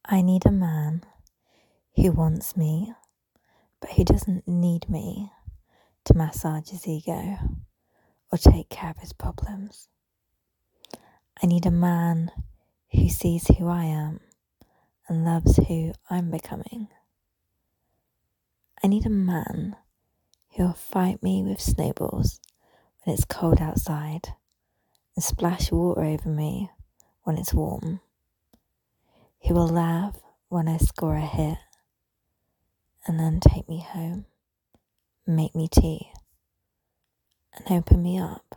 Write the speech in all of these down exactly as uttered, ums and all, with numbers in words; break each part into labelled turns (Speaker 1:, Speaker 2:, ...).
Speaker 1: I need a man who wants me, but who doesn't need me to massage his ego or take care of his problems. I need a man who sees who I am and loves who I'm becoming. I need a man who will fight me with snowballs when it's cold outside and splash water over me when it's warm. He will laugh when I score a hit and then take me home, make me tea, and open me up.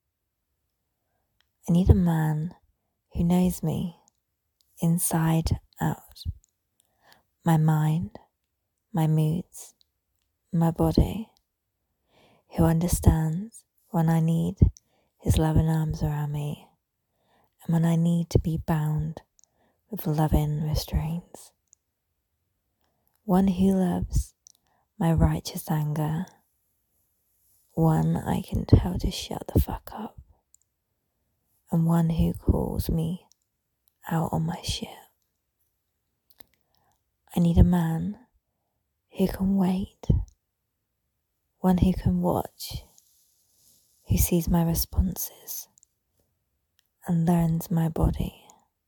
Speaker 1: I need a man who knows me inside out, my mind, my moods, my body, who understands when I need his loving arms around me and when I need to be bound with loving restraints. One who loves my righteous anger, one I can tell to shut the fuck up, and one who calls me out on my shit. I need a man who can wait, one who can watch, who sees my responses and learns my body.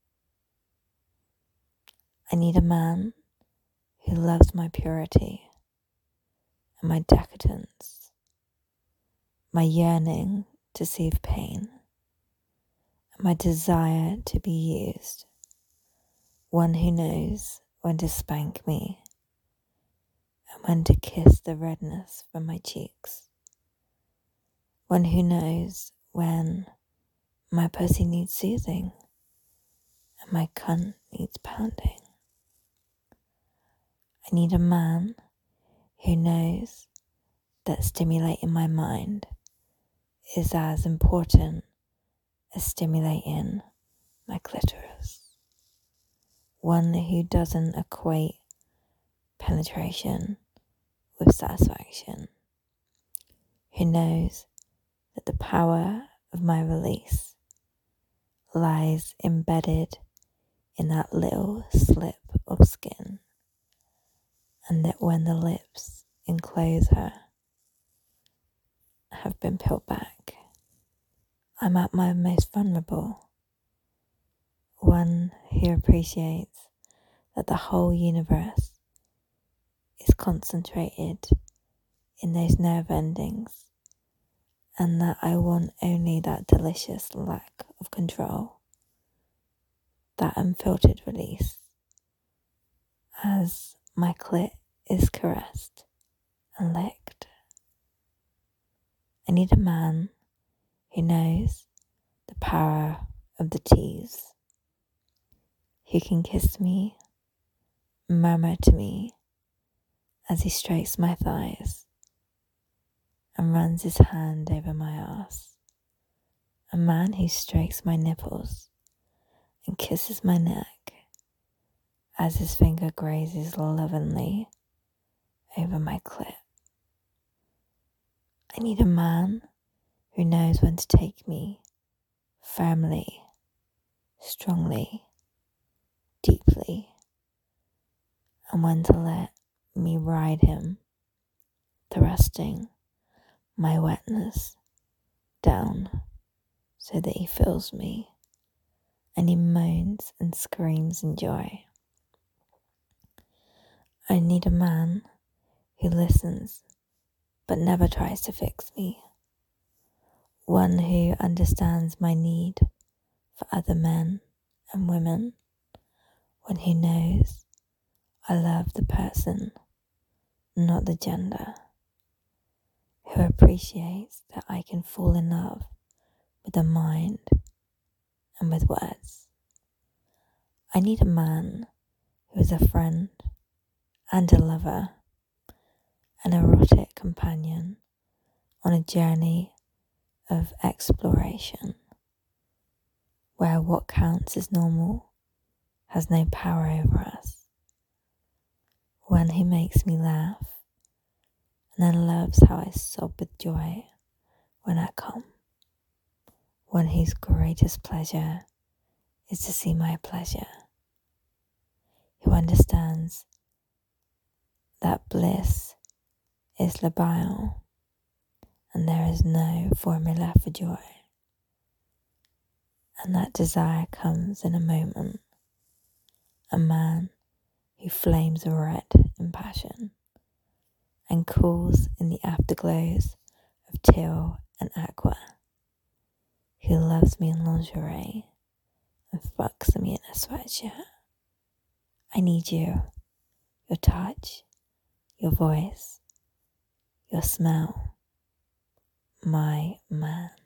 Speaker 1: I need a man who loves my purity and my decadence, my yearning to soothe pain, and my desire to be used, one who knows when to spank me and when to kiss the redness from my cheeks, one who knows when my pussy needs soothing and my cunt needs pounding. I need a man who knows that stimulating my mind is as important as stimulating my clitoris. One who doesn't equate penetration with satisfaction, who knows that the power of my release lies embedded in that little slip of skin, and that when the lips enclose her have been peeled back, I'm at my most vulnerable. One who appreciates that the whole universe is concentrated in those nerve endings, and that I want only that delicious lack of control, that unfiltered release, as my clit is caressed and licked. I need a man who knows the power of the tease, who can kiss me, murmur to me as he strokes my thighs and runs his hand over my ass. A man who strokes my nipples and kisses my neck as his finger grazes lovingly over my clit. I need a man who knows when to take me firmly, strongly, deeply, and when to let me ride him, thrusting my wetness down so that he feels me and he moans and screams in joy. I need a man who listens but never tries to fix me, one who understands my need for other men and women, when he knows I love the person, not the gender, who appreciates that I can fall in love with the mind and with words. I need a man who is a friend and a lover, an erotic companion on a journey of exploration, where what counts as normal has no power over us. One who makes me laugh and then loves how I sob with joy when I come. One whose greatest pleasure is to see my pleasure. who understands that bliss is labile and there is no formula for joy, and that desire comes in a moment. A man who flames red in passion and cools in the afterglows of teal and aqua, who loves me in lingerie and fucks me in a sweatshirt. I need you, your touch, your voice, your smell, my man.